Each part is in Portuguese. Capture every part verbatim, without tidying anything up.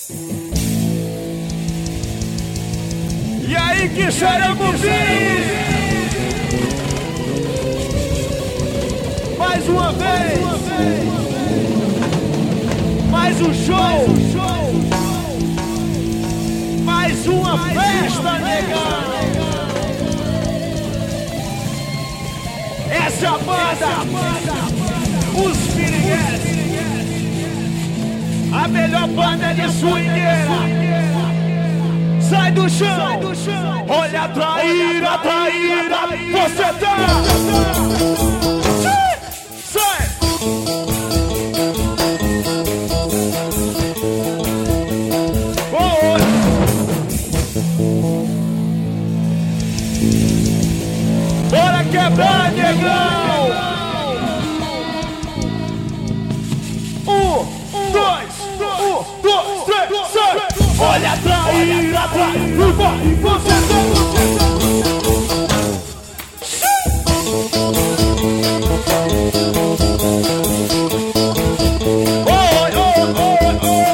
E aí que xaramubim! Mais uma vez! Mais um show! Mais uma festa, negão! Essa é a banda! Os Piriguetes! A melhor banda de swingueira! Sai do chão, sai do chão. Olha a traíra, traíra, você tá. Sai, sai. Oh. Bora quebrar, negão. Um, dois, um, dois, três, sai. Olha a traíra, traíra, vai, você tá, você tá. Oi, oi, oi, oi.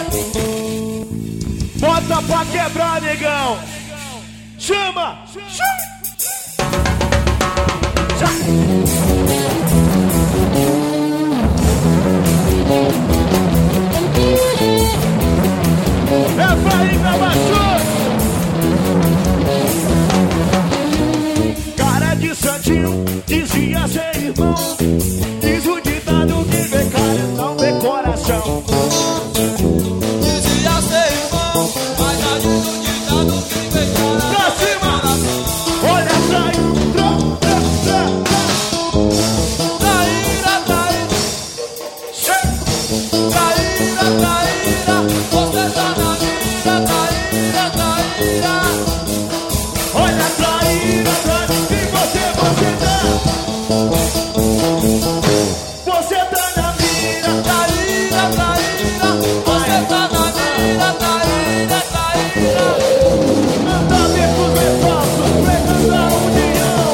Bota pra quebrar, negão. Chama, chama. É pra ir pra baixo. Cara de santinho, dizia ser irmão. Diz o ditado que vê cara, não vê coração. Dizia ser irmão, mas já diz o ditado que vê cara, pra cima. Olha, trai, tra, tra, tra, tra. Traíra, traíra. Traíra, traíra. Você tá na mira, traíra, traíra. Olha, traíra, traíra. E você, você tá. Você tá na mira, Traíra, traíra. Você tá na mira, traíra, traíra. manda ver pros negócios, pregando a união.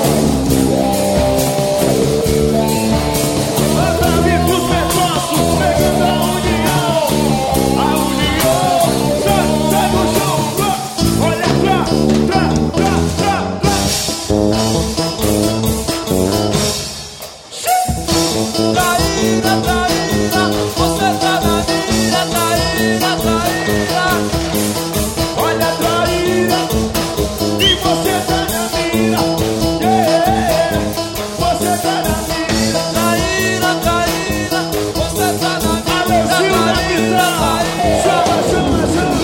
Manda ver pros negócios, pregando a união. A união, sai, sai do chão, olha pra, pra, pra, pra, pra. Traíra, traíra. Você tá na mira, traíra, traíra. Olha a traíra, e você tá na mira, yeah. Você tá na mira, Traíra, traíra. Você tá na mira, Alexinho da guitarra, chama, chama, chama.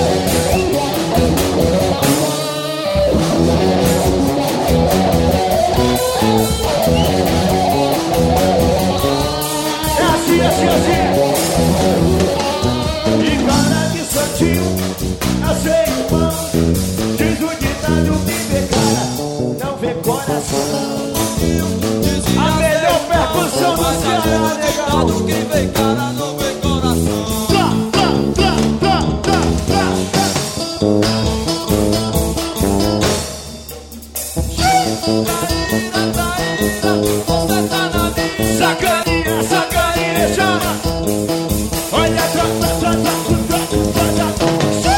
É assim, assim, assim. E cara de santinho, nasceu irmão. Diz o ditado que vê cara, não vê coração. A melhor percussão do Ceará, negão. do que vê cara, não vê coração. Tra, tra, tra, tra, tra, tra, tra. Traíra, traíra. Você tá na mira. Sacaninha, sacaninha, chama. Olha, tra, tra, tra, tra, tra, tra, tra, tra.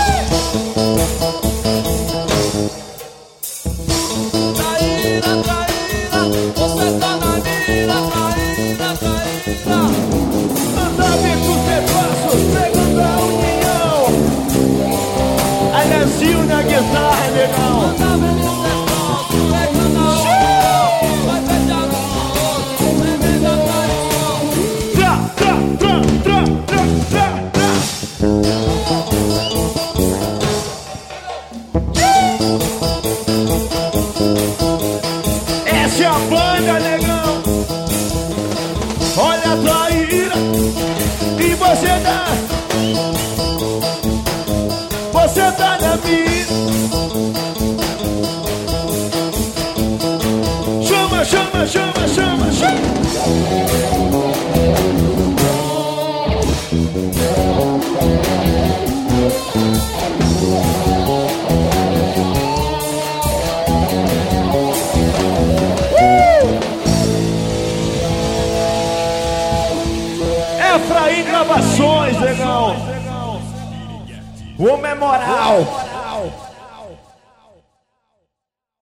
Traíra, traíra. Você tá na mira, traíra, traíra. Manda ver pros negócios, pregando a união. Alexinho na guitarra, negão. Manda ver no negócio, pegando a união. Vai fechar no outro, bebendo a traição. Tra, tra, tra, tra, tra, tra, tra. Essa é a banda, negão. Olha a traíra. E você tá. Você tá na mira. O memoral.